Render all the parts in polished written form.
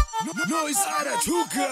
Noise anatuka.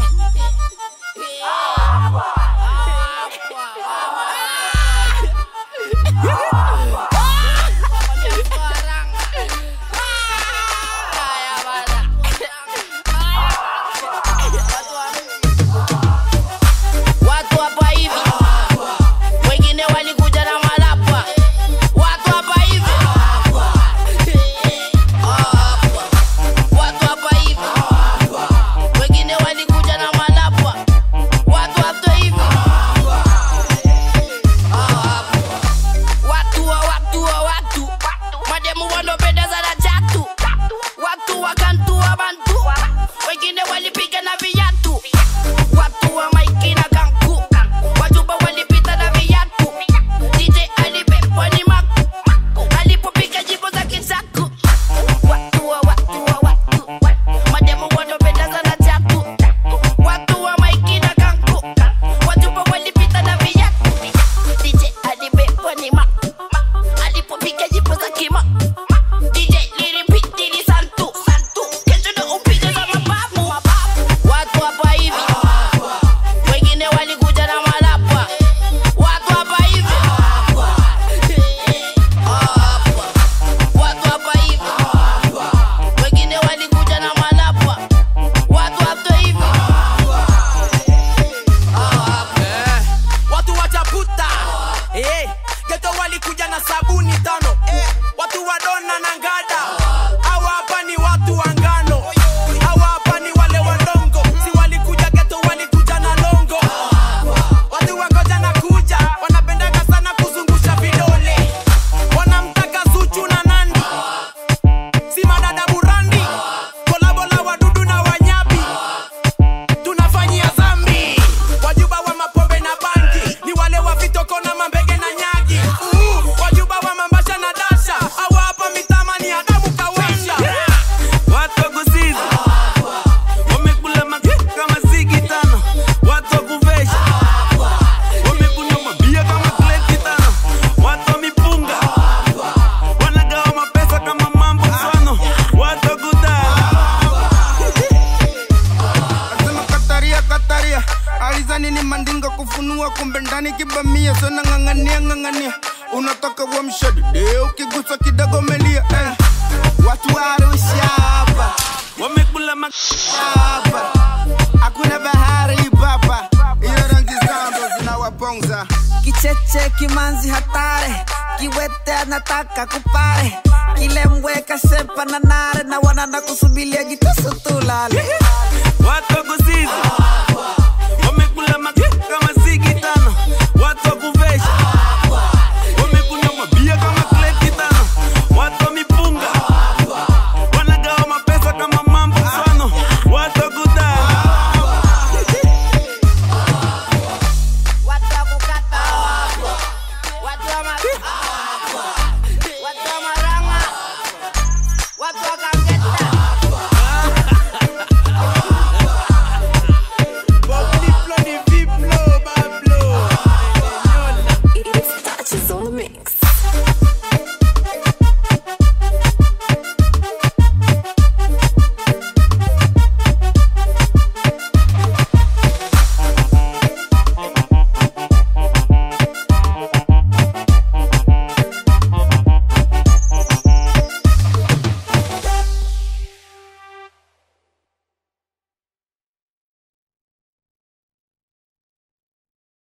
Nini mandinga kufunua kumbe ndani kibamia sana ngangania unataka wamshadi leo ukigusa kidogo melia watu warusha hapa wamekula makaba hakuna bahari baba hiyo rangi zao zinawaponza kicheche kimanzi hatare kiwete anataka kupare kile mweka sepa na nare na wanana kusubilia jitoso